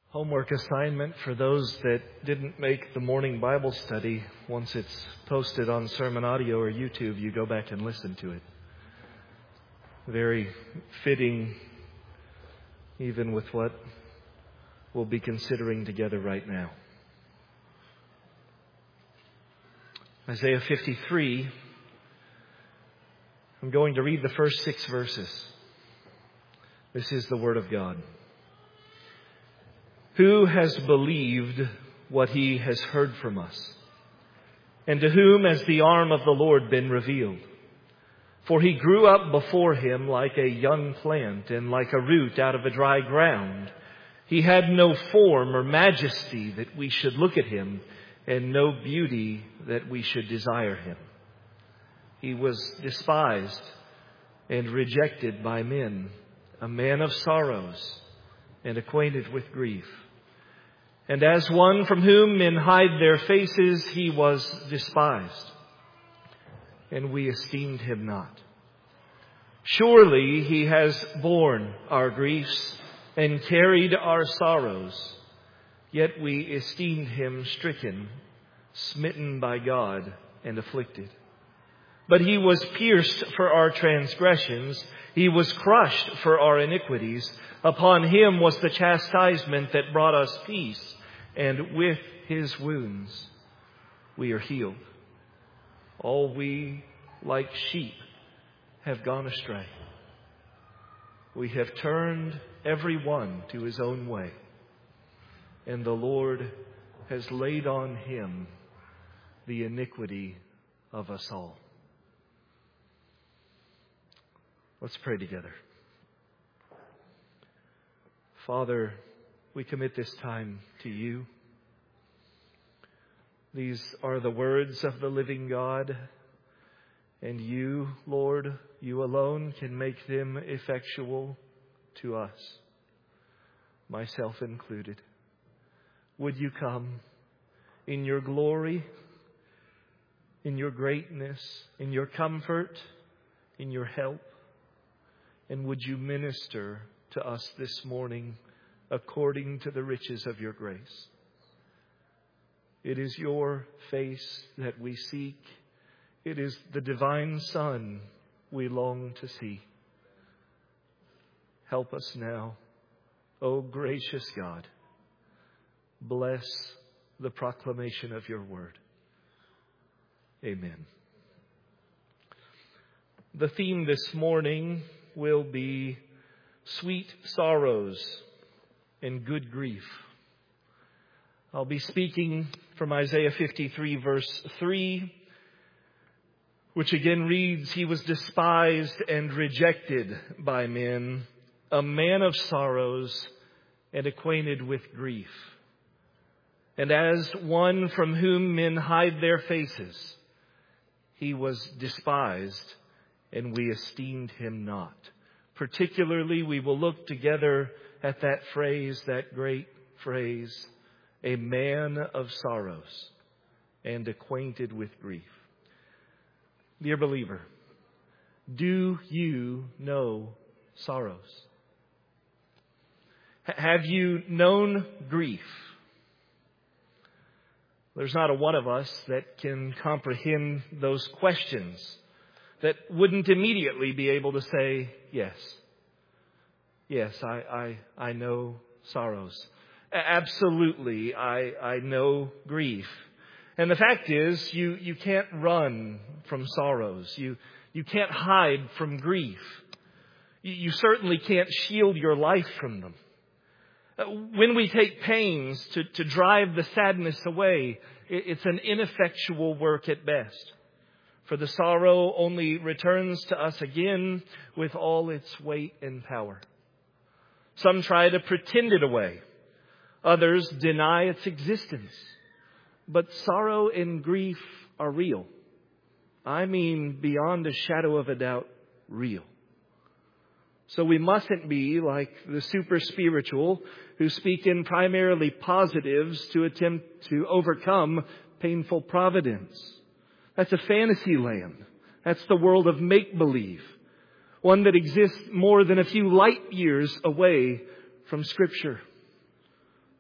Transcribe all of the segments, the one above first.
Homework assignment for those that didn't make the morning Bible study. Once it's posted on Sermon Audio or YouTube, you go back and listen to it. Very fitting, even with what we'll be considering together right now. Isaiah 53, I'm going to read the first 6 verses. This is the Word of God. Who has believed what he has heard from us? And to whom has the arm of the Lord been revealed? For he grew up before him like a young plant and like a root out of a dry ground. He had no form or majesty that we should look at him, and no beauty that we should desire him. He was despised and rejected by men, a man of sorrows and acquainted with grief. And as one from whom men hide their faces, he was despised, and we esteemed him not. Surely he has borne our griefs and carried our sorrows, yet we esteemed him stricken, smitten by God, and afflicted. But he was pierced for our transgressions, he was crushed for our iniquities. Upon him was the chastisement that brought us peace, and with his wounds we are healed. All we, like sheep, have gone astray. We have turned every one to his own way, and the Lord has laid on him the iniquity of us all. Let's pray together. Father, we commit this time to you. These are the words of the living God, and you, Lord, you alone can make them effectual to us, myself included. Would you come in your glory, in your greatness, in your comfort, in your help, and would you minister to us this morning according to the riches of your grace? It is your face that we seek. It is the divine Son we long to see. Help us now, O gracious God. Bless the proclamation of your word. Amen. The theme this morning will be sweet sorrows and good grief. I'll be speaking from Isaiah 53 verse 3, which again reads, he was despised and rejected by men, a man of sorrows and acquainted with grief. And as one from whom men hide their faces, he was despised, and we esteemed him not. Particularly, we will look together at that phrase, that great phrase, a man of sorrows and acquainted with grief. Dear believer, do you know sorrows? Have you known grief? There's not a one of us that can comprehend those questions, that wouldn't immediately be able to say, yes. Yes, I know sorrows. Absolutely, I know grief. And the fact is, you can't run from sorrows. You can't hide from grief. You certainly can't shield your life from them. When we take pains to drive the sadness away, it's an ineffectual work at best. For the sorrow only returns to us again with all its weight and power. Some try to pretend it away. Others deny its existence. But sorrow and grief are real. I mean, beyond a shadow of a doubt, real. So we mustn't be like the super spiritual who speak in primarily positives to attempt to overcome painful providence. That's a fantasy land. That's the world of make-believe. One that exists more than a few light years away from Scripture.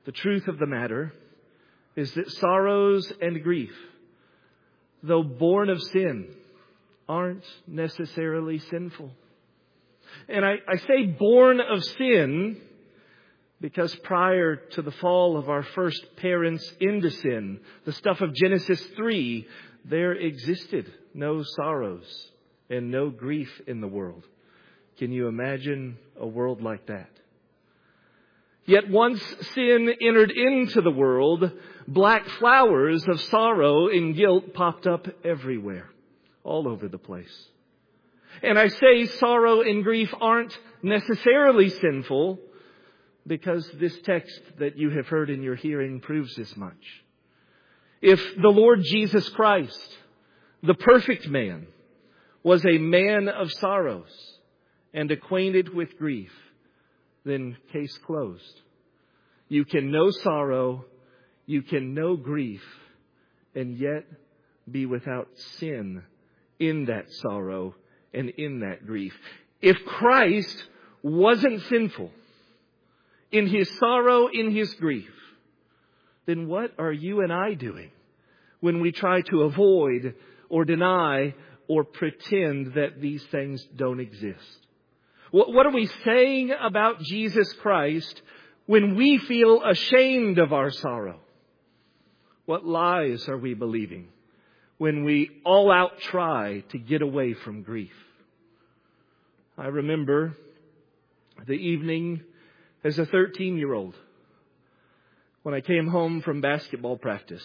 The truth of the matter is that sorrows and grief, though born of sin, aren't necessarily sinful. And I say born of sin because prior to the fall of our first parents into sin, the stuff of Genesis 3, there existed no sorrows and no grief in the world. Can you imagine a world like that? Yet once sin entered into the world, black flowers of sorrow and guilt popped up everywhere, all over the place. And I say sorrow and grief aren't necessarily sinful because this text that you have heard in your hearing proves this much. If the Lord Jesus Christ, the perfect man, was a man of sorrows and acquainted with grief, then case closed. You can know sorrow, you can know grief, and yet be without sin in that sorrow and in that grief. If Christ wasn't sinful in His sorrow, in His grief, then what are you and I doing when we try to avoid or deny or pretend that these things don't exist? What are we saying about Jesus Christ when we feel ashamed of our sorrow? What lies are we believing when we all out try to get away from grief? I remember the evening as a 13-year-old when I came home from basketball practice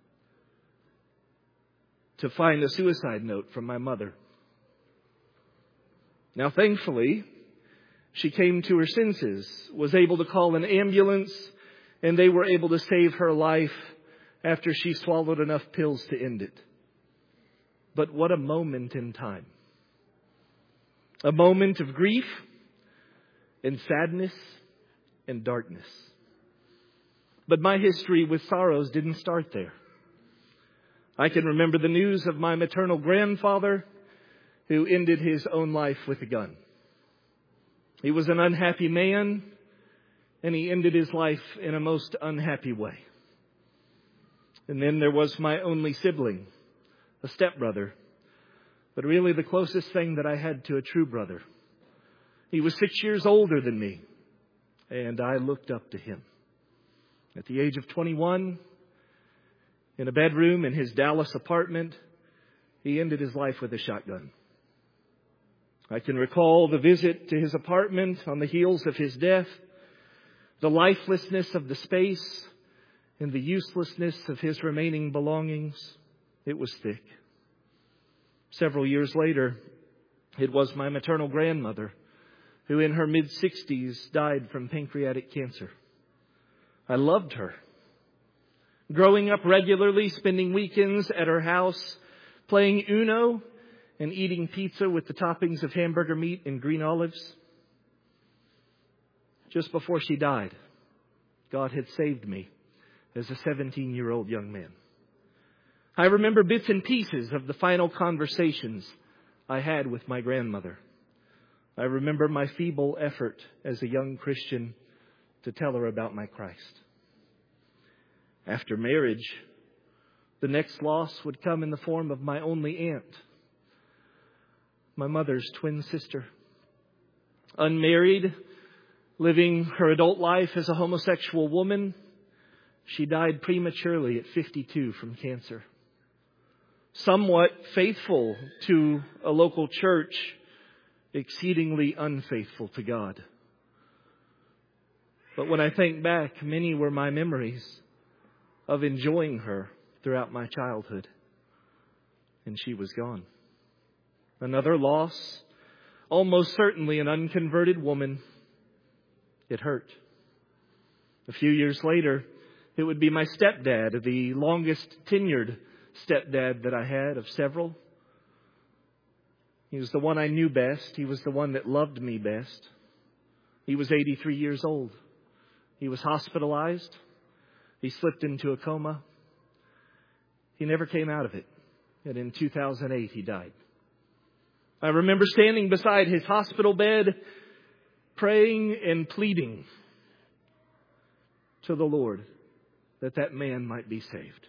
to find a suicide note from my mother. Now, thankfully, she came to her senses, was able to call an ambulance, and they were able to save her life after she swallowed enough pills to end it. But what a moment in time. A moment of grief and sadness and darkness. But my history with sorrows didn't start there. I can remember the news of my maternal grandfather who ended his own life with a gun. He was an unhappy man, and he ended his life in a most unhappy way. And then there was my only sibling, a stepbrother, but really the closest thing that I had to a true brother. He was 6 years older than me, and I looked up to him. At the age of 21, in a bedroom in his Dallas apartment, he ended his life with a shotgun. I can recall the visit to his apartment on the heels of his death, the lifelessness of the space, and the uselessness of his remaining belongings. It was thick. Several years later, it was my maternal grandmother who in her mid-60s died from pancreatic cancer. I loved her. Growing up regularly, spending weekends at her house, playing Uno, and eating pizza with the toppings of hamburger meat and green olives. Just before she died, God had saved me as a 17-year-old young man. I remember bits and pieces of the final conversations I had with my grandmother. I remember my feeble effort as a young Christian to tell her about my Christ. After marriage, the next loss would come in the form of my only aunt, my mother's twin sister. Unmarried, living her adult life as a homosexual woman, she died prematurely at 52 from cancer. Somewhat faithful to a local church, exceedingly unfaithful to God. But when I think back, many were my memories of enjoying her throughout my childhood. And she was gone. Another loss, almost certainly an unconverted woman. It hurt. A few years later, it would be my stepdad, the longest tenured stepdad that I had of several. He was the one I knew best. He was the one that loved me best. He was 83 years old. He was hospitalized. He slipped into a coma. He never came out of it. And in 2008, he died. I remember standing beside his hospital bed, praying and pleading to the Lord that that man might be saved.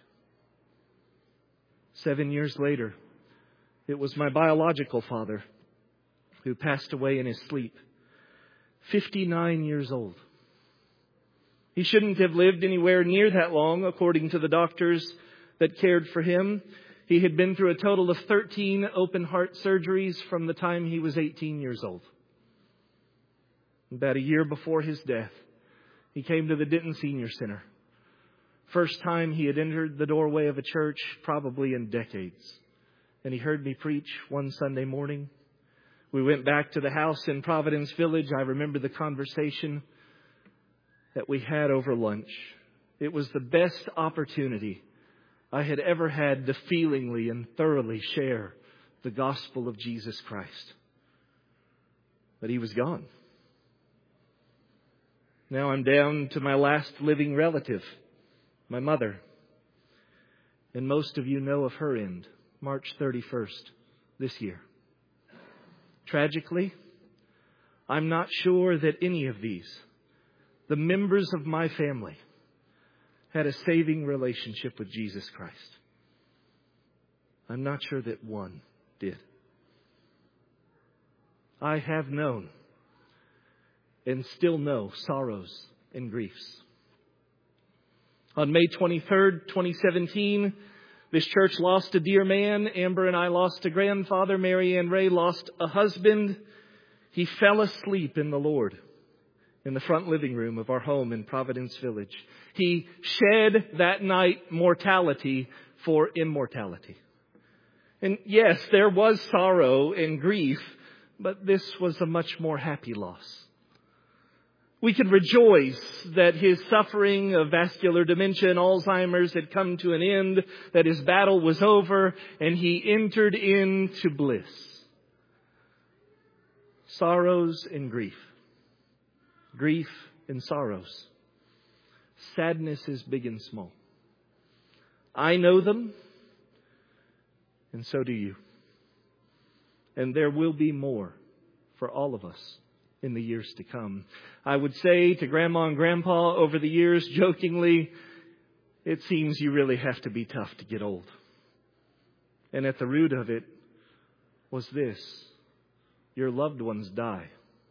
7 years later, it was my biological father who passed away in his sleep, 59 years old. He shouldn't have lived anywhere near that long, according to the doctors that cared for him. He had been through a total of 13 open heart surgeries from the time he was 18 years old. About a year before his death, he came to the Denton Senior Center. First time he had entered the doorway of a church probably in decades. And he heard me preach one Sunday morning. We went back to the house in Providence Village. I remember the conversation that we had over lunch. It was the best opportunity I had ever had to feelingly and thoroughly share the gospel of Jesus Christ. But he was gone. Now I'm down to my last living relative, my mother. And most of you know of her end, March 31st this year. Tragically, I'm not sure that any of these, the members of my family, had a saving relationship with Jesus Christ. I'm not sure that one did. I have known and still know sorrows and griefs. On May 23rd, 2017, this church lost a dear man. Amber and I lost a grandfather. Mary Ann Ray lost a husband. He fell asleep in the Lord in the front living room of our home in Providence Village. He shed that night mortality for immortality. And yes, there was sorrow and grief, but this was a much more happy loss. We can rejoice that his suffering of vascular dementia and Alzheimer's had come to an end, that his battle was over, and he entered into bliss. Sorrows and grief. Grief and sorrows. Sadness is big and small. I know them, and so do you. And there will be more for all of us in the years to come. I would say to Grandma and Grandpa over the years, jokingly, it seems you really have to be tough to get old. And at the root of it was this: your loved ones die.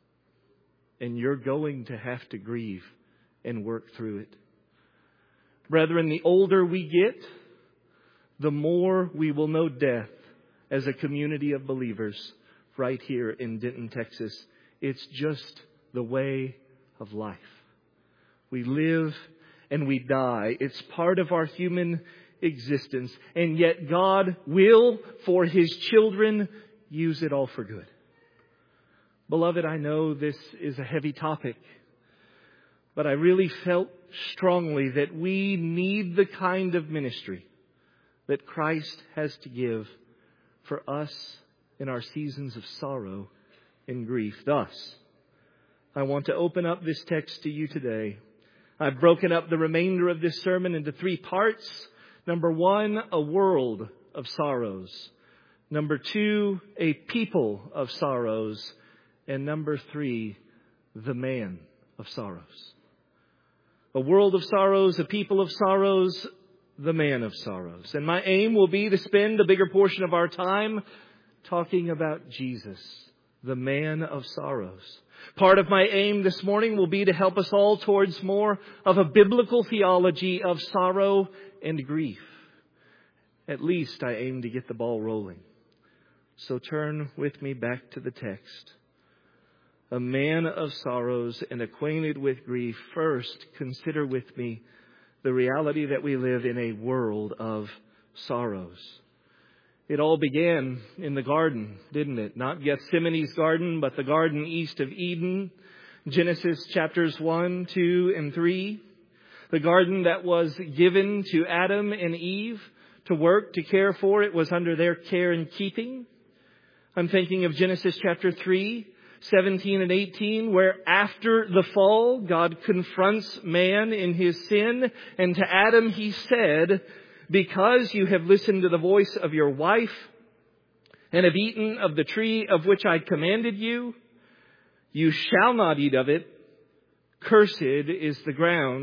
And you're going to have to grieve and work through it. Brethren, the older we get, the more we will know death as a community of believers right here in Denton, Texas. It's just the way of life. We live and we die. It's part of our human existence. And yet God will, for His children, use it all for good. Beloved, I know this is a heavy topic, but I really felt strongly that we need the kind of ministry that Christ has to give for us in our seasons of sorrow and grief. Thus, I want to open up this text to you today. I've broken up the remainder of this sermon into 3 parts. Number 1, a world of sorrows. Number 2, a people of sorrows. And number 3, the man of sorrows. A world of sorrows, a people of sorrows, the man of sorrows. And my aim will be to spend a bigger portion of our time talking about Jesus, the man of sorrows. Part of my aim this morning will be to help us all towards more of a biblical theology of sorrow and grief. At least I aim to get the ball rolling. So turn with me back to the text. A man of sorrows and acquainted with grief. First, consider with me the reality that we live in a world of sorrows. It all began in the garden, didn't it? Not Gethsemane's garden, but the garden east of Eden. Genesis chapters 1, 2, and 3. The garden that was given to Adam and Eve to work, to care for. It was under their care and keeping. I'm thinking of Genesis chapter 3, 17 and 18, where after the fall, God confronts man in his sin. And to Adam He said, because you have listened to the voice of your wife and have eaten of the tree of which I commanded you, you shall not eat of it. Cursed is the ground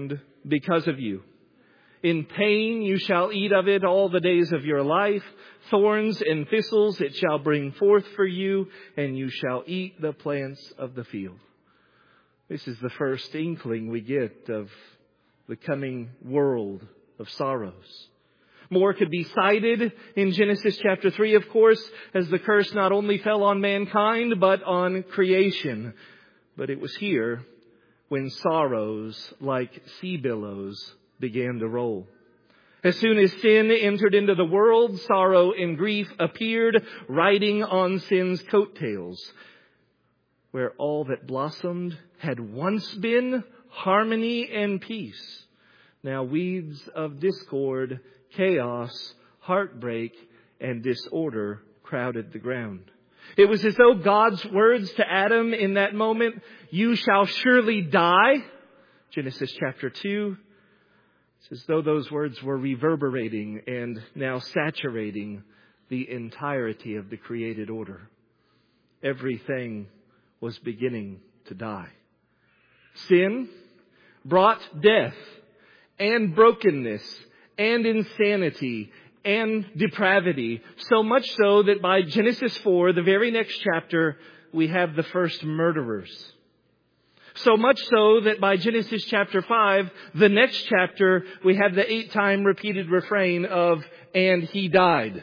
because of you. In pain you shall eat of it all the days of your life. Thorns and thistles it shall bring forth for you, and you shall eat the plants of the field. This is the first inkling we get of the coming world of sorrows. More could be cited in Genesis chapter 3, of course, as the curse not only fell on mankind, but on creation. But it was here when sorrows like sea billows began to roll. As soon as sin entered into the world, sorrow and grief appeared, riding on sin's coattails. Where all that blossomed had once been harmony and peace, now weeds of discord, chaos, heartbreak, and disorder crowded the ground. It was as though God's words to Adam in that moment, "You shall surely die," Genesis chapter 2, it's as though those words were reverberating and now saturating the entirety of the created order. Everything was beginning to die. Sin brought death and brokenness and insanity and depravity, so much so that by Genesis 4, the very next chapter, we have the first murderers. So much so that by Genesis chapter 5, the next chapter, we have the 8-time repeated refrain of, "And he died."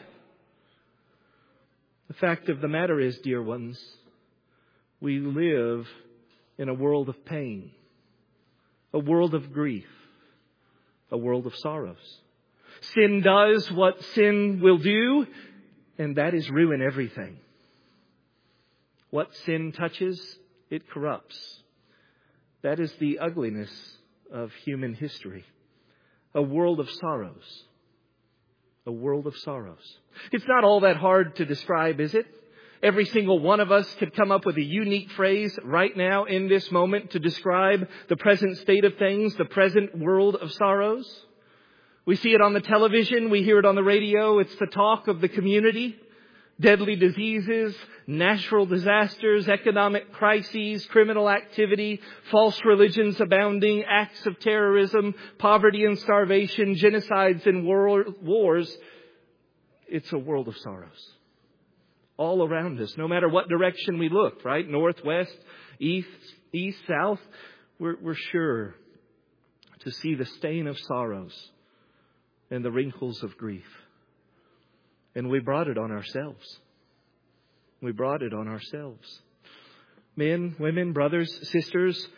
The fact of the matter is, dear ones, we live in a world of pain, a world of grief, a world of sorrows. Sin does what sin will do, and that is ruin everything. What sin touches, it corrupts. That is the ugliness of human history. A world of sorrows. A world of sorrows. It's not all that hard to describe, is it? Every single one of us could come up with a unique phrase right now in this moment to describe the present state of things, the present world of sorrows. We see it on the television. We hear it on the radio. It's the talk of the community. Deadly diseases, natural disasters, economic crises, criminal activity, false religions abounding, acts of terrorism, poverty and starvation, genocides and wars. It's a world of sorrows. All around us, no matter what direction we look, right? North, west, east, south, we're sure to see the stain of sorrows and the wrinkles of grief. And we brought it on ourselves. We brought it on ourselves. Men, women, brothers, sisters,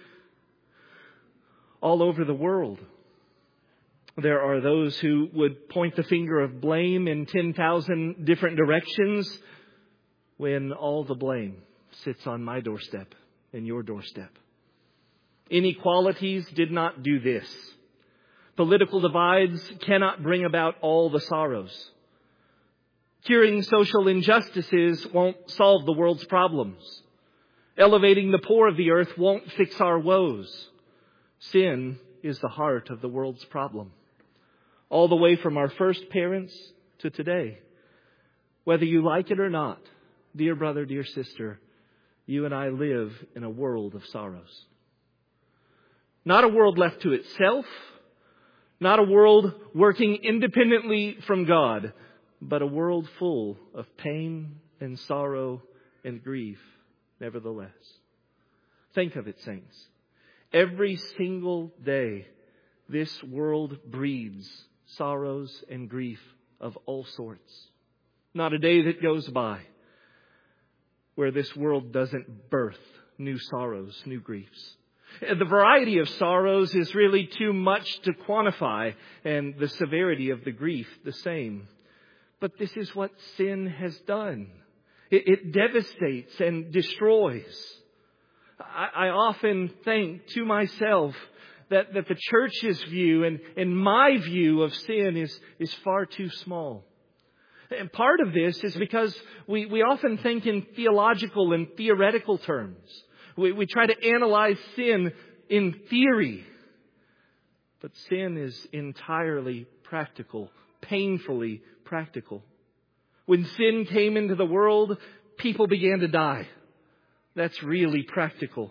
all over the world, there are those who would point the finger of blame in 10,000 different directions when all the blame sits on my doorstep and your doorstep. Inequalities did not do this. Political divides cannot bring about all the sorrows. Curing social injustices won't solve the world's problems. Elevating the poor of the earth won't fix our woes. Sin is the heart of the world's problem. All the way from our first parents to today. Whether you like it or not, dear brother, dear sister, you and I live in a world of sorrows. Not a world left to itself. Not a world working independently from God. But a world full of pain and sorrow and grief, nevertheless. Think of it, saints. Every single day, this world breeds sorrows and grief of all sorts. Not a day that goes by where this world doesn't birth new sorrows, new griefs. The variety of sorrows is really too much to quantify, and the severity of the grief the same. But this is what sin has done. It devastates and destroys. I often think to myself that the church's view and my view of sin is far too small. And part of this is because we often think in theological and theoretical terms. We try to analyze sin in theory. But sin is entirely practical, painfully practical. When sin came into the world, people began to die. That's really practical.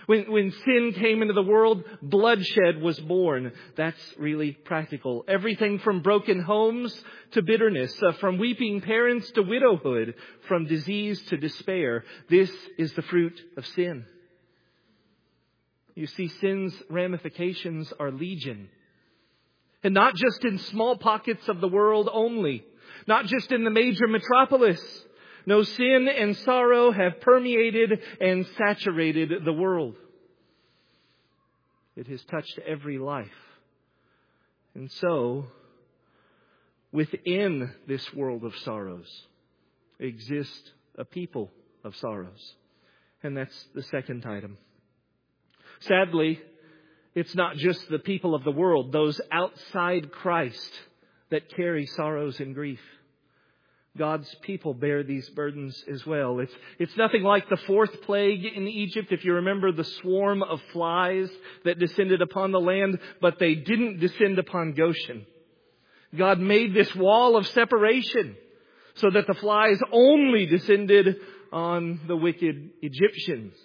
When sin came into the world, bloodshed was born. That's really practical. Everything from broken homes to bitterness, from weeping parents to widowhood, from disease to despair. This is the fruit of sin. You see, sin's ramifications are legion. And not just in small pockets of the world only. Not just in the major metropolis. No, sin and sorrow have permeated and saturated the world. It has touched every life. And so, within this world of sorrows, exists a people of sorrows. And that's the second item. Sadly, it's not just the people of the world, those outside Christ, that carry sorrows and grief. God's people bear these burdens as well. It's nothing like the fourth plague in Egypt, if you remember the swarm of flies that descended upon the land, but they didn't descend upon Goshen. God made this wall of separation so that the flies only descended on the wicked Egyptians.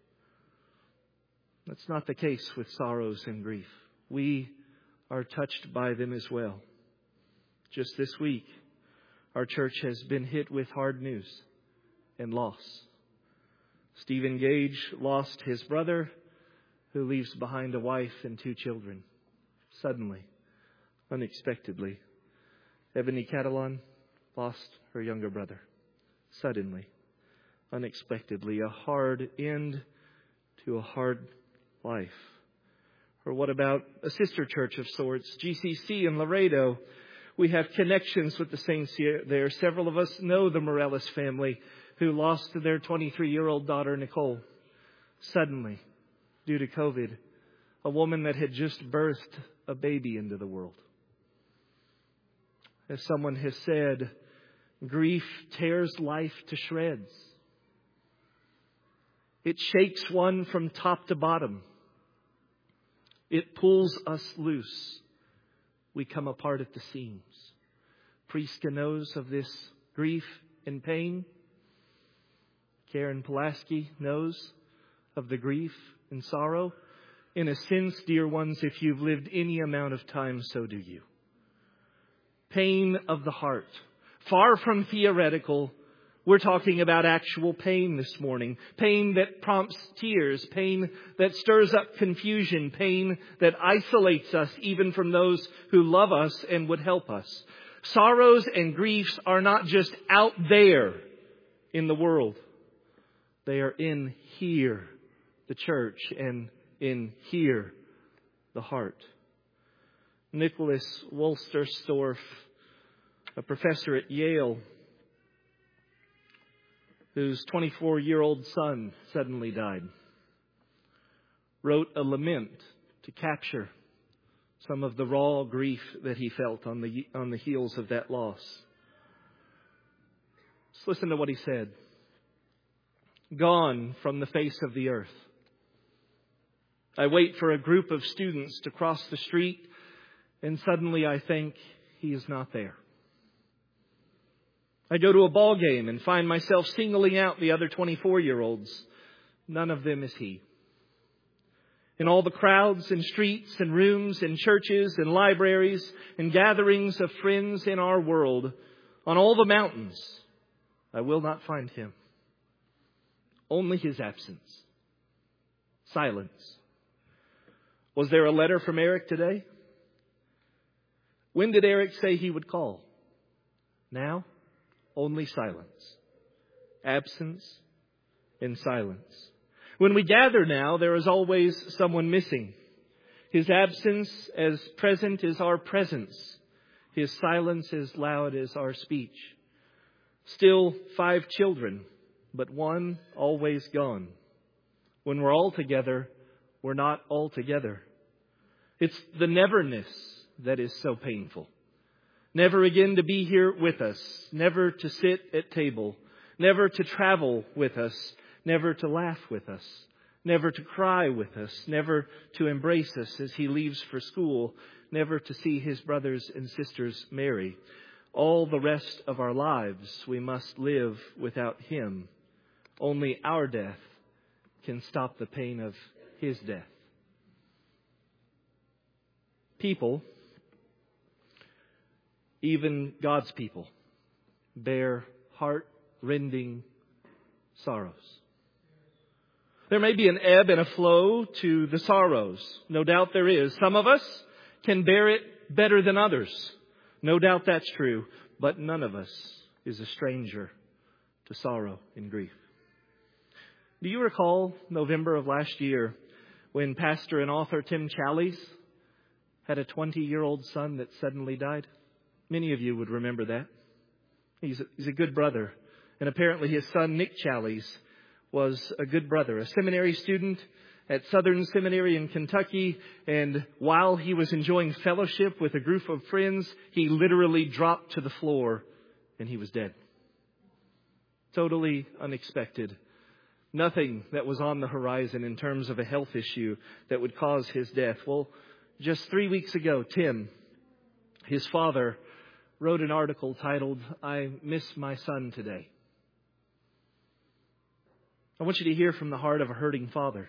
That's not the case with sorrows and grief. We are touched by them as well. Just this week, our church has been hit with hard news and loss. Stephen Gage lost his brother, who leaves behind a wife and 2 children. Suddenly, unexpectedly. Ebony Catalan lost her younger brother. Suddenly, unexpectedly. A hard end to a hard life. Or what about a sister church of sorts, GCC in Laredo? We have connections with the saints here. There, several of us know the Morales family who lost their 23-year-old daughter, Nicole. Suddenly, due to COVID, a woman that had just birthed a baby into the world. As someone has said, grief tears life to shreds. It shakes one from top to bottom. It pulls us loose. We come apart at the seams. Priska knows of this grief and pain. Karen Pulaski knows of the grief and sorrow. In a sense, dear ones, if you've lived any amount of time, so do you. Pain of the heart. Far from theoretical, we're talking about actual pain this morning. Pain that prompts tears. Pain that stirs up confusion. Pain that isolates us even from those who love us and would help us. Sorrows and griefs are not just out there in the world. They are in here, the church, and in here, the heart. Nicholas Wolsterstorff, a professor at Yale, whose 24-year-old son suddenly died, wrote a lament to capture some of the raw grief that he felt on the heels of that loss. Let's listen to what he said. Gone from the face of the earth. I wait for a group of students to cross the street, and suddenly I think he is not there. I go to a ball game and find myself singling out the other 24-year-olds. None of them is he. In all the crowds and streets and rooms and churches and libraries and gatherings of friends in our world, on all the mountains, I will not find him. Only his absence. Silence. Was there a letter from Eric today? When did Eric say he would call? Now? Only silence. Absence and silence. When we gather now, there is always someone missing. His absence as present as our presence. His silence as loud as our speech. Still 5 children, but one always gone. When we're all together, we're not all together. It's the neverness that is so painful. Never again to be here with us. Never to sit at table. Never to travel with us. Never to laugh with us. Never to cry with us. Never to embrace us as he leaves for school. Never to see his brothers and sisters marry. All the rest of our lives we must live without him. Only our death can stop the pain of His death. People, even God's people, bear heart-rending sorrows. There may be an ebb and a flow to the sorrows. No doubt there is. Some of us can bear it better than others. No doubt that's true. But none of us is a stranger to sorrow and grief. Do you recall November of last year when pastor and author Tim Challies had a 20-year-old son that suddenly died? Many of you would remember that. He's a good brother. And apparently his son, Nick Challies, was a good brother, a seminary student at Southern Seminary in Kentucky. And while he was enjoying fellowship with a group of friends, he literally dropped to the floor and he was dead. Totally unexpected. Nothing that was on the horizon in terms of a health issue that would cause his death. Well, just 3 weeks ago, Tim, his father, wrote an article titled, "I Miss My Son Today." I want you to hear from the heart of a hurting father.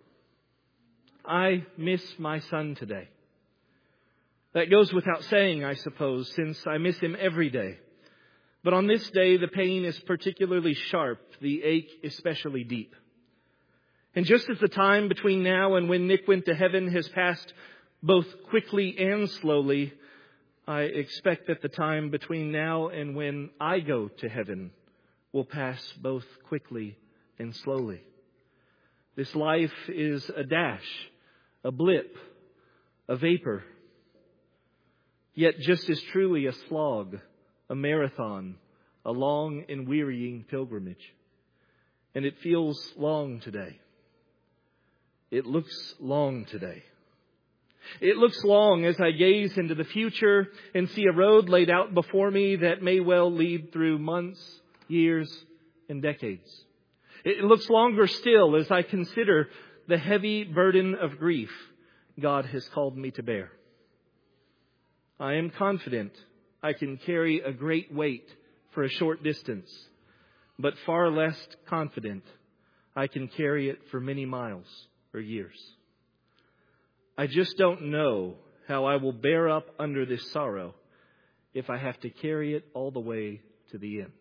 I miss my son today. That goes without saying, I suppose, since I miss him every day. But on this day, the pain is particularly sharp, the ache especially deep. And just as the time between now and when Nick went to heaven has passed both quickly and slowly, I expect that the time between now and when I go to heaven will pass both quickly and slowly. This life is a dash, a blip, a vapor. Yet just as truly a slog, a marathon, a long and wearying pilgrimage. And it feels long today. It looks long today. It looks long as I gaze into the future and see a road laid out before me that may well lead through months, years, and decades. It looks longer still as I consider the heavy burden of grief God has called me to bear. I am confident I can carry a great weight for a short distance, but far less confident I can carry it for many miles or years. I just don't know how I will bear up under this sorrow if I have to carry it all the way to the end.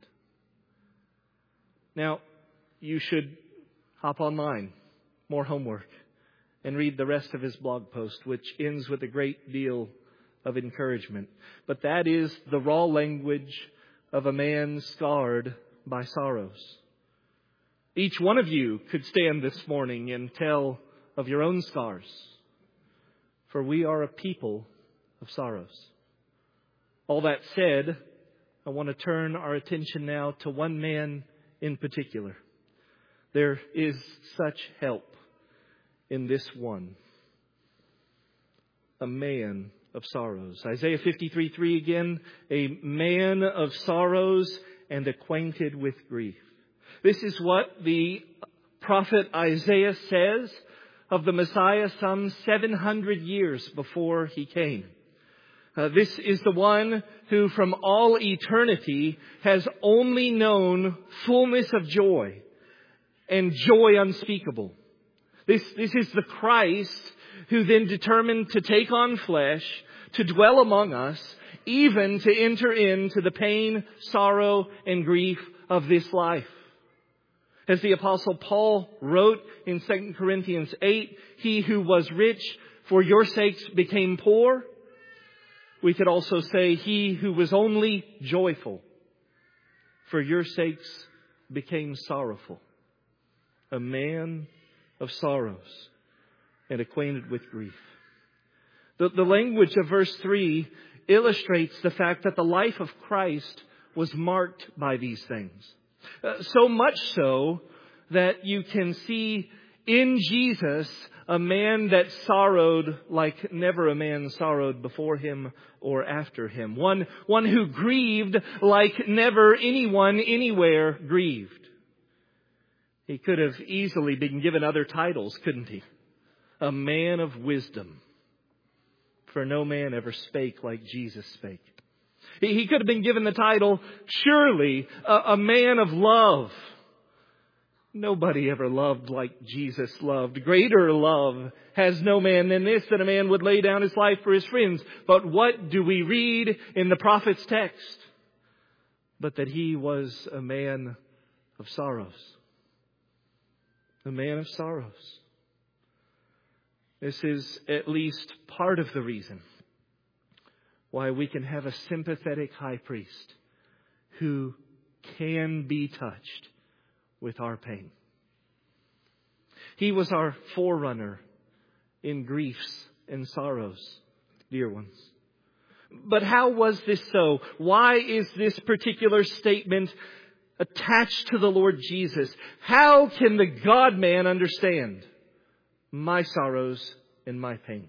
Now, you should hop online, more homework, and read the rest of his blog post, which ends with a great deal of encouragement. But that is the raw language of a man scarred by sorrows. Each one of you could stand this morning and tell of your own scars, for we are a people of sorrows. All that said, I want to turn our attention now to one man in particular. There is such help in this one. A man of sorrows. Isaiah 53:3 again. A man of sorrows and acquainted with grief. This is what the prophet Isaiah says of the Messiah some 700 years before he came. This is the one who from all eternity has only known fullness of joy and joy unspeakable. This is the Christ who then determined to take on flesh, to dwell among us, even to enter into the pain, sorrow, and grief of this life. As the Apostle Paul wrote in 2 Corinthians 8, he who was rich for your sakes became poor. We could also say he who was only joyful for your sakes became sorrowful. A man of sorrows and acquainted with grief. The language of verse 3 illustrates the fact that the life of Christ was marked by these things. So much so that you can see in Jesus a man that sorrowed like never a man sorrowed before him or after him. One who grieved like never anyone anywhere grieved. He could have easily been given other titles, couldn't he? A man of wisdom. For no man ever spake like Jesus spake. He could have been given the title, surely, a man of love. Nobody ever loved like Jesus loved. Greater love has no man than this, that a man would lay down his life for his friends. But what do we read in the prophet's text? But that He was a man of sorrows. A man of sorrows. This is at least part of the reason why we can have a sympathetic high priest who can be touched with our pain. He was our forerunner in griefs and sorrows, dear ones. But how was this so? Why is this particular statement attached to the Lord Jesus? How can the God-man understand my sorrows and my pain?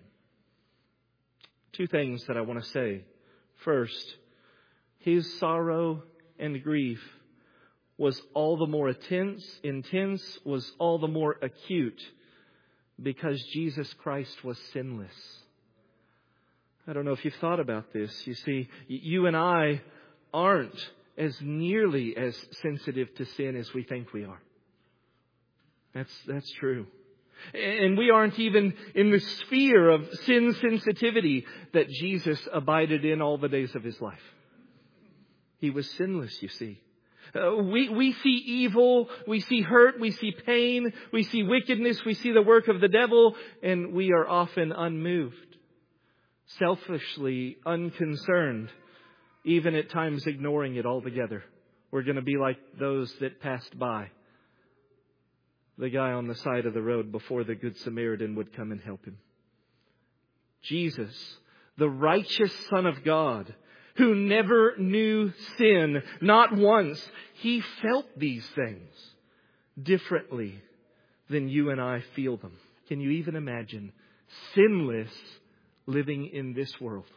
Two things that I want to say. First, His sorrow and grief was all the more intense, was all the more acute because Jesus Christ was sinless. I don't know if you've thought about this. You see, you and I aren't as nearly as sensitive to sin as we think we are. That's true. And we aren't even in the sphere of sin sensitivity that Jesus abided in all the days of His life. He was sinless, you see. We see evil, we see hurt, we see pain, we see wickedness, we see the work of the devil, and we are often unmoved, selfishly unconcerned, even at times ignoring it altogether. We're going to be like those that passed by the guy on the side of the road before the Good Samaritan would come and help him. Jesus, the righteous Son of God, who never knew sin, not once, He felt these things differently than you and I feel them. Can you even imagine sinless living in this world?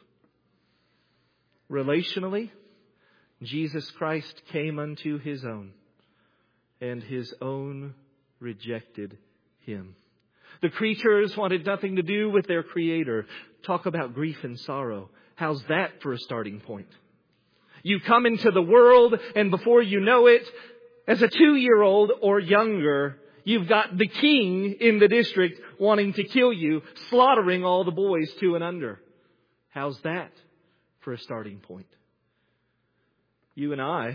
Relationally, Jesus Christ came unto His own, and His own rejected Him. The creatures wanted nothing to do with their Creator. Talk about grief and sorrow. How's that for a starting point? You come into the world, and before you know it, as a 2-year-old or younger, you've got the king in the district wanting to kill you, slaughtering all the boys 2 and under. How's that for a starting point? You and I,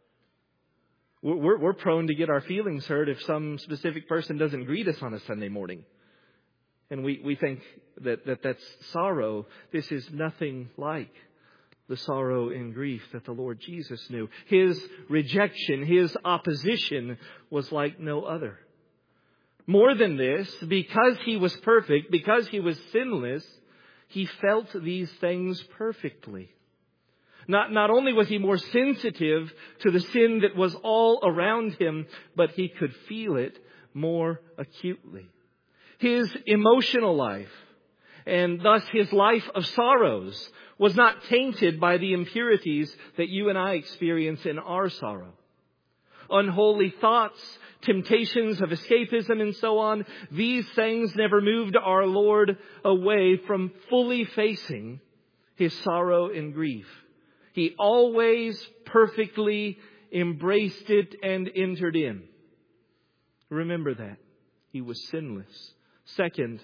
we're prone to get our feelings hurt if some specific person doesn't greet us on a Sunday morning. And we think that's sorrow. This is nothing like the sorrow and grief that the Lord Jesus knew. His rejection, His opposition was like no other. More than this, because He was perfect, because He was sinless, He felt these things perfectly. Not only was He more sensitive to the sin that was all around Him, but He could feel it more acutely. His emotional life, and thus His life of sorrows, was not tainted by the impurities that you and I experience in our sorrow. Unholy thoughts, temptations of escapism and so on, these things never moved our Lord away from fully facing His sorrow and grief. He always perfectly embraced it and entered in. Remember that. He was sinless. Second,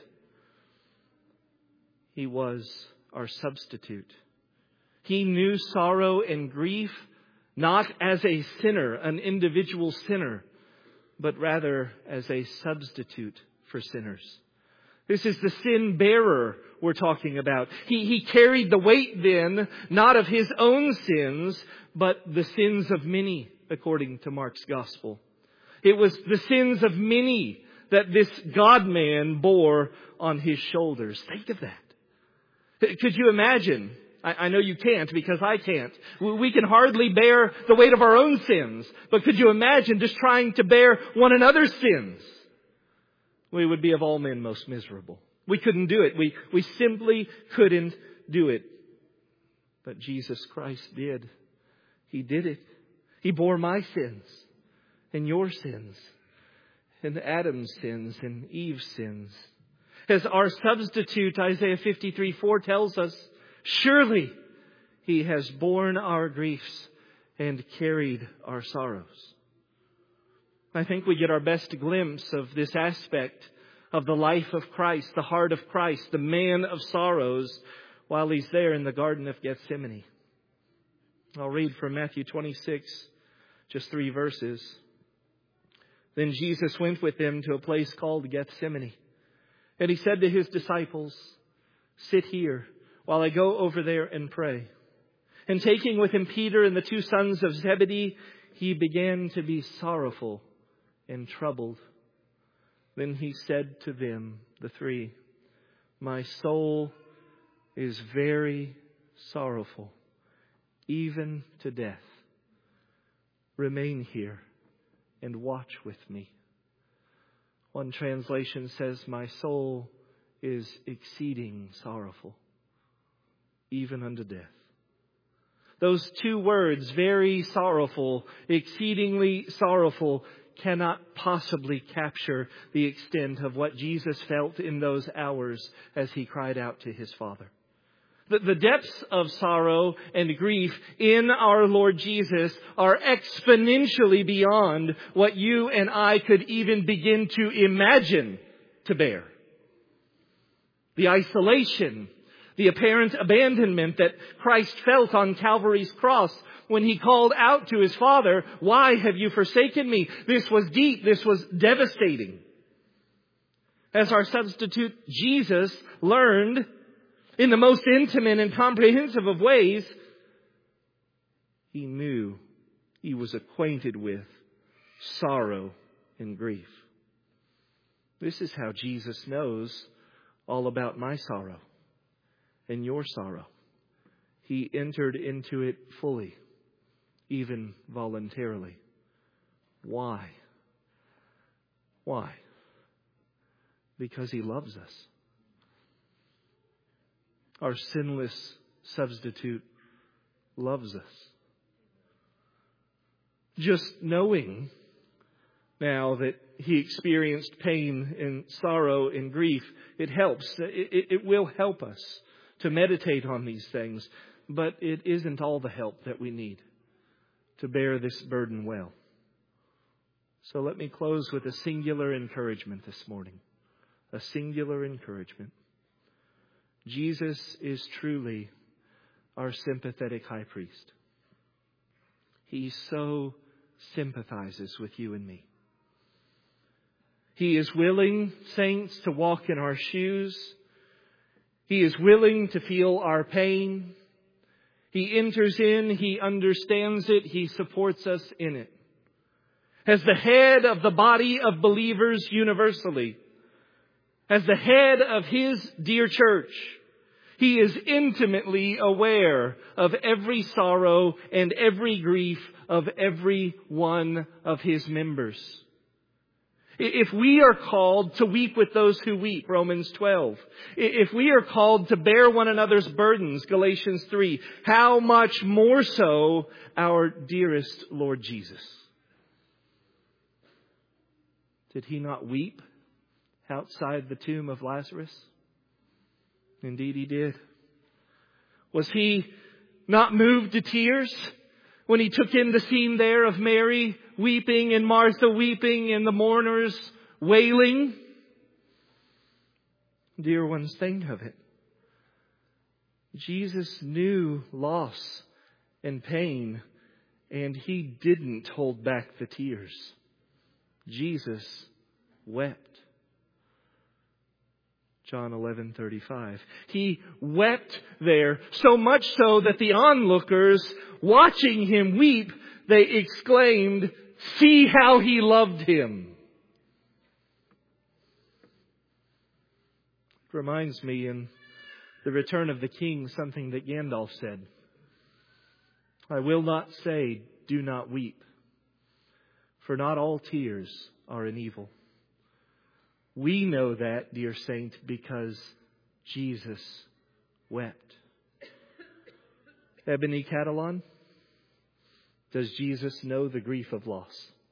He was our substitute. He knew sorrow and grief not as a sinner, an individual sinner, but rather as a substitute for sinners. This is the sin bearer we're talking about. He carried the weight then, not of His own sins, but the sins of many, according to Mark's Gospel. It was the sins of many that this God-man bore on His shoulders. Think of that. Could you imagine? I know you can't because I can't. We can hardly bear the weight of our own sins. But could you imagine just trying to bear one another's sins? We would be of all men most miserable. We couldn't do it. We simply couldn't do it. But Jesus Christ did. He did it. He bore my sins and your sins and Adam's sins and Eve's sins. As our substitute, Isaiah 53:4 tells us, surely He has borne our griefs and carried our sorrows. I think we get our best glimpse of this aspect of the life of Christ, the heart of Christ, the man of sorrows, while He's there in the Garden of Gethsemane. I'll read from Matthew 26, just 3 verses. Then Jesus went with them to a place called Gethsemane. And He said to His disciples, "Sit here while I go over there and pray." And taking with Him Peter and the 2 sons of Zebedee, He began to be sorrowful and troubled. Then He said to them, the 3, "My soul is very sorrowful, even to death. Remain here and watch with me." One translation says, "My soul is exceeding sorrowful, even unto death." Those 2 words, very sorrowful, exceedingly sorrowful, cannot possibly capture the extent of what Jesus felt in those hours as He cried out to His Father. The depths of sorrow and grief in our Lord Jesus are exponentially beyond what you and I could even begin to imagine to bear. The isolation, the apparent abandonment that Christ felt on Calvary's cross when He called out to His Father, "Why have you forsaken me?" This was deep. This was devastating. As our substitute Jesus learned in the most intimate and comprehensive of ways, He knew, He was acquainted with sorrow and grief. This is how Jesus knows all about my sorrow and your sorrow. He entered into it fully, even voluntarily. Why? Why? Because He loves us. Our sinless substitute loves us. Just knowing now that He experienced pain and sorrow and grief, it helps. It will help us to meditate on these things. But it isn't all the help that we need to bear this burden well. So let me close with a singular encouragement this morning. A singular encouragement. Jesus is truly our sympathetic high priest. He so sympathizes with you and me. He is willing, saints, to walk in our shoes. He is willing to feel our pain. He enters in, He understands it, He supports us in it. As the head of the body of believers universally, as the head of His dear church, He is intimately aware of every sorrow and every grief of every one of His members. If we are called to weep with those who weep, Romans 12. If we are called to bear one another's burdens, Galatians 3, how much more so our dearest Lord Jesus? Did He not weep outside the tomb of Lazarus? Indeed He did. Was He not moved to tears when He took in the scene there of Mary weeping and Martha weeping and the mourners wailing? Dear ones, think of it. Jesus knew loss and pain, and He didn't hold back the tears. Jesus wept. John 11:35. He wept there, so much so that the onlookers, watching Him weep, they exclaimed, "See how He loved Him." It reminds me in The Return of the King something that Gandalf said. "I will not say, do not weep, for not all tears are an evil." We know that, dear saint, because Jesus wept. Ebony Catalan, does Jesus know the grief of loss?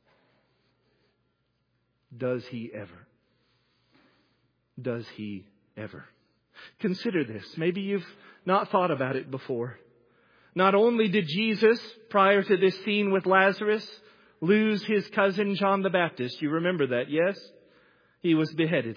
Does He ever? Does He ever? Consider this. Maybe you've not thought about it before. Not only did Jesus, prior to this scene with Lazarus, lose his cousin John the Baptist. You remember that, yes? He was beheaded.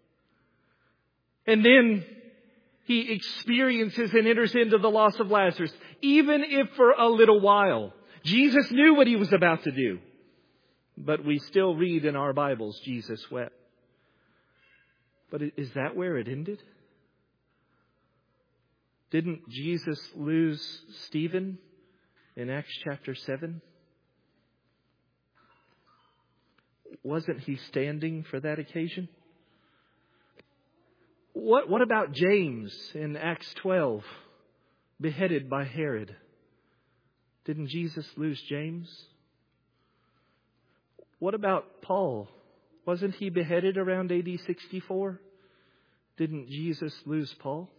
And then he experiences and enters into the loss of Lazarus, even if for a little while. Jesus knew what he was about to do. But we still read in our Bibles, Jesus wept. But is that where it ended? Didn't Jesus lose Stephen in Acts chapter 7? Wasn't he standing for that occasion? What about James in Acts 12, beheaded by Herod? Didn't Jesus lose James? What about Paul? Wasn't he beheaded around AD 64? Didn't Jesus lose Paul?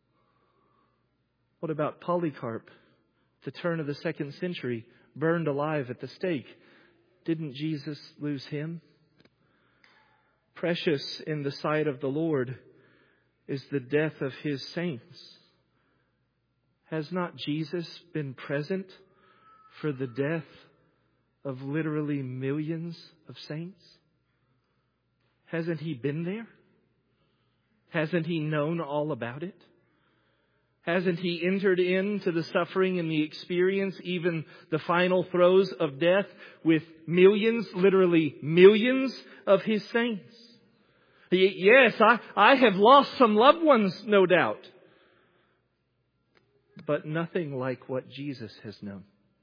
What about Polycarp, at the turn of the 2nd century, burned alive at the stake? Didn't Jesus lose him? Precious in the sight of the Lord is the death of His saints. Has not Jesus been present for the death of literally millions of saints? Hasn't He been there? Hasn't He known all about it? Hasn't He entered into the suffering and the experience, even the final throes of death, with millions, literally millions of His saints? Yes, I have lost some loved ones, no doubt. But nothing like what Jesus has known.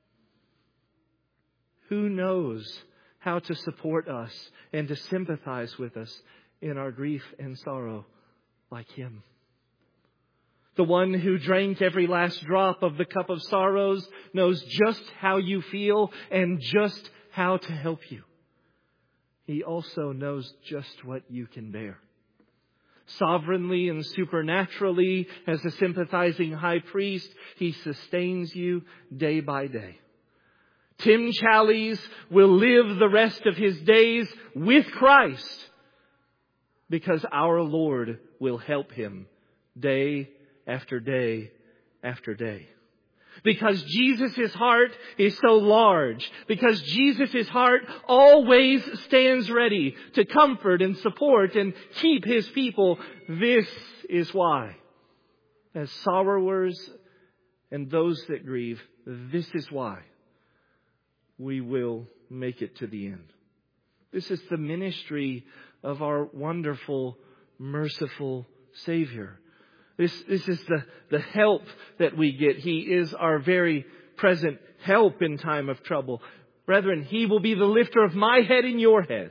Who knows how to support us and to sympathize with us in our grief and sorrow like Him? The one who drank every last drop of the cup of sorrows knows just how you feel and just how to help you. He also knows just what you can bear. Sovereignly and supernaturally, as a sympathizing high priest, He sustains you day by day. Tim Challies will live the rest of his days with Christ because our Lord will help him day after day after day. Because Jesus' heart is so large. Because Jesus' heart always stands ready to comfort and support and keep His people. This is why, as sorrowers and those that grieve, this is why we will make it to the end. This is the ministry of our wonderful, merciful Savior. This is the help that we get. He is our very present help in time of trouble. Brethren, He will be the lifter of my head and your head.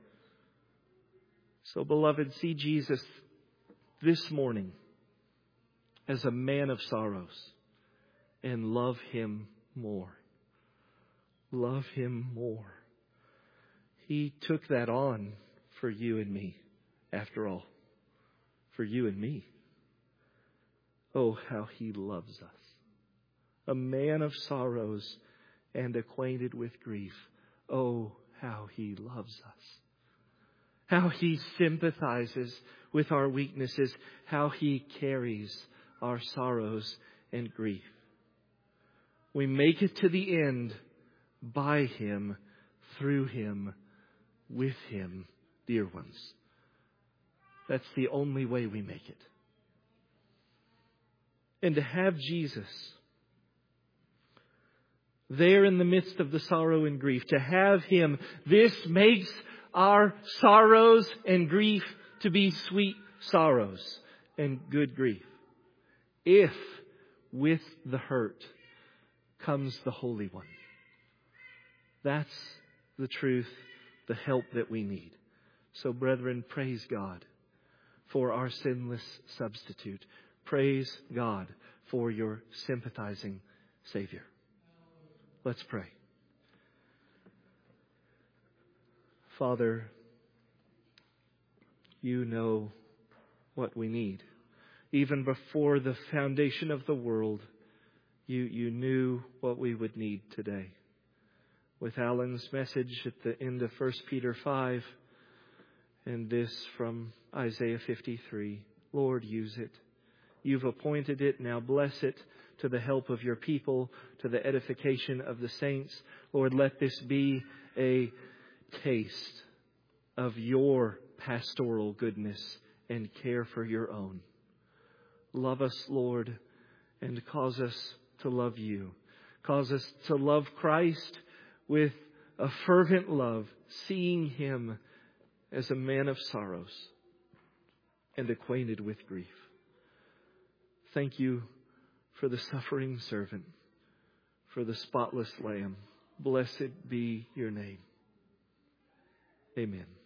So, beloved, see Jesus this morning as a man of sorrows and love Him more. Love Him more. He took that on for you and me, after all. For you and me. Oh, how He loves us. A man of sorrows and acquainted with grief. Oh, how He loves us. How He sympathizes with our weaknesses. How He carries our sorrows and grief. We make it to the end by Him, through Him, with Him, dear ones. That's the only way we make it. And to have Jesus there in the midst of the sorrow and grief, to have Him, this makes our sorrows and grief to be sweet sorrows and good grief. If with the hurt comes the Holy One. That's the truth, the help that we need. So, brethren, praise God for our sinless substitute. Praise God for your sympathizing Savior. Let's pray. Father, You know what we need. Even before the foundation of the world, You knew what we would need today. With Alan's message at the end of 1 Peter 5 and this from Isaiah 53, Lord, use it. You've appointed it, now bless it to the help of your people, to the edification of the saints. Lord, let this be a taste of your pastoral goodness and care for your own. Love us, Lord, and cause us to love you. Cause us to love Christ with a fervent love, seeing Him as a man of sorrows and acquainted with grief. Thank you for the suffering servant, for the spotless Lamb. Blessed be your name. Amen.